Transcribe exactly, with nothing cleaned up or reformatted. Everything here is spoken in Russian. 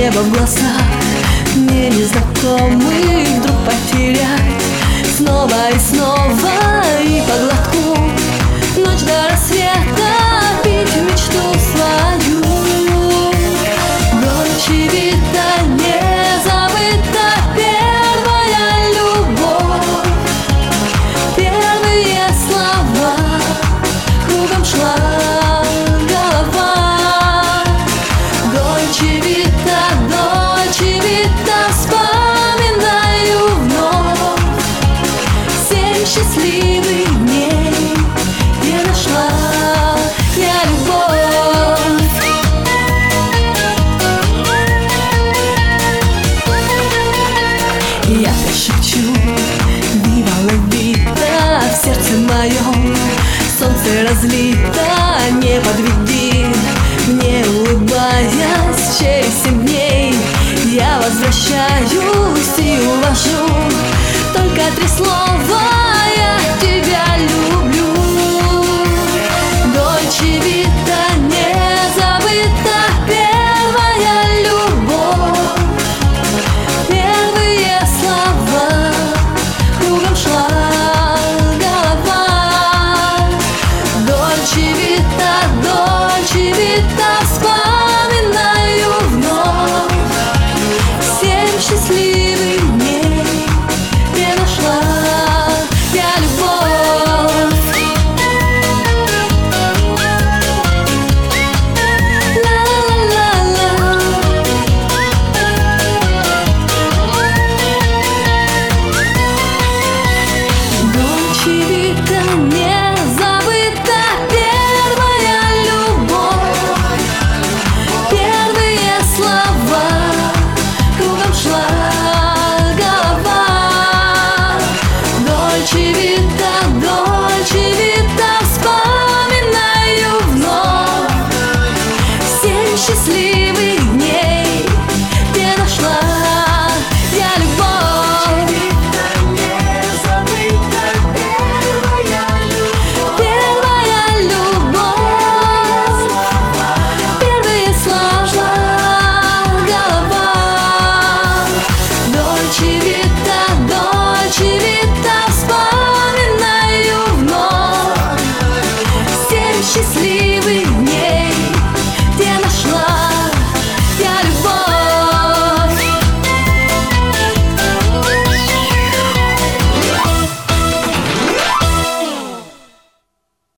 небо в глазах, мне незнакомый вдруг потерять. Снова и снова и по глотку, ночь до рассвета пить мечту свою. Дольче вита не забыта первая любовь, первые слова, кругом шла голова. Дольче вита, дольче вита, вспоминаю вновь семь счастливых дней, где нашла я любовь. Я прошепчу вива ла вида в сердце моем, солнце разлито, не подведи. Мне улыбаясь через семь дней, я возвращаю